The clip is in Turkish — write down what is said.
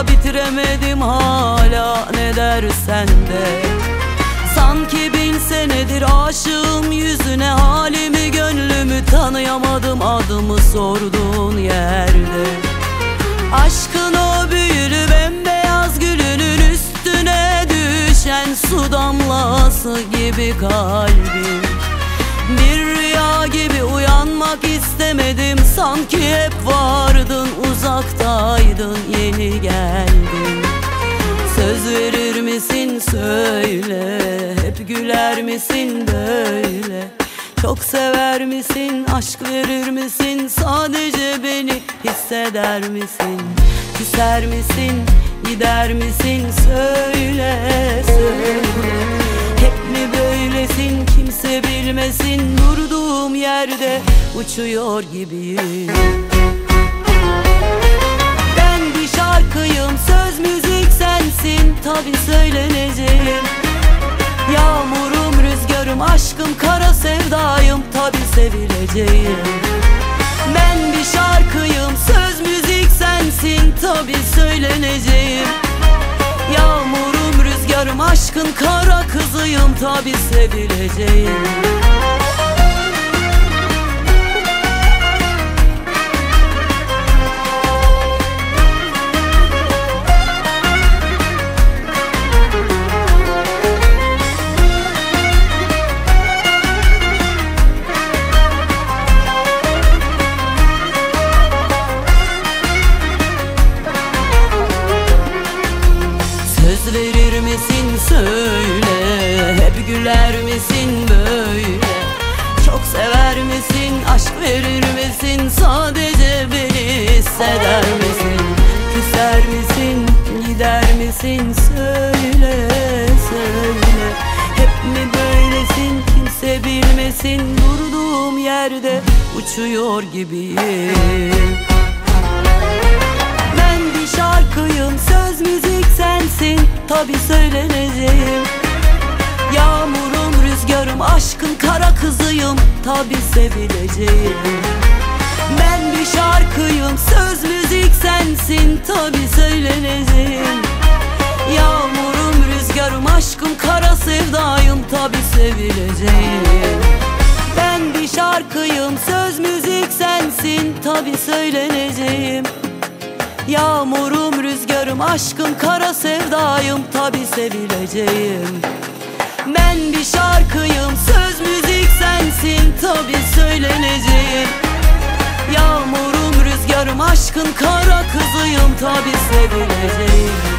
da bitiremedim hala, ne dersen de. Sanki 1000 senedir aşığım yüzüne, halimi gönlümü tanıyamadım adımı sorduğun yerde. Aşkın o büyülü bembeyaz gülünün üstüne düşen su damlası gibi kalbim. Bir rüya gibi uyanmak istemedim, sanki hep vardın uzaktaydın yeni geldin. Söz verir misin söyle, hep güler misin böyle? Çok sever misin, aşk verir misin, sadece beni hisseder misin? Küser misin, gider misin, söyle söyle. Hep mi böylesin, kimse bilmesin, durduğum yerde uçuyor gibiyim. Ben bir şarkıyım, söz müzik sensin, tabi söyleneceğim. Yağmurum, rüzgarım, aşkım, kara sevdayım, tabi sevileceğim. Ben bir şarkıyım, söz müzik sensin, tabi söyleneceğim. Yağmurum, rüzgarım, aşkın kara kızıyım, tabi sevileceğim. Söz verir misin söyle, hep güler misin böyle? Çok sever misin, aşk verir misin, sadece beni hisseder misin? Küser misin, gider misin, söyle söyle. Hep mi böylesin, kimse bilmesin, durduğum yerde uçuyor gibiyim. Ben bir şarkıyım, söz müzik sensin, tabi söyleneceğim. Yağmurum, rüzgarım, aşkın kara kızıyım, tabi sevileceğim. Ben bir şarkıyım, söz müzik sensin, tabi söyleneceğim. Yağmurum, rüzgarım, aşkım, kara sevdayım, tabi sevileceğim. Ben bir şarkıyım, söz müzik sensin, tabi söyleneceğim. Yağmurum, rüzgarım, aşkım, kara sevdayım, tabi sevileceğim. Ben bir şarkıyım, söz müzik sensin, tabi söyleneceğim. Yağmurum, rüzgarım, aşkın kara kızıyım, tabi sevileceğim.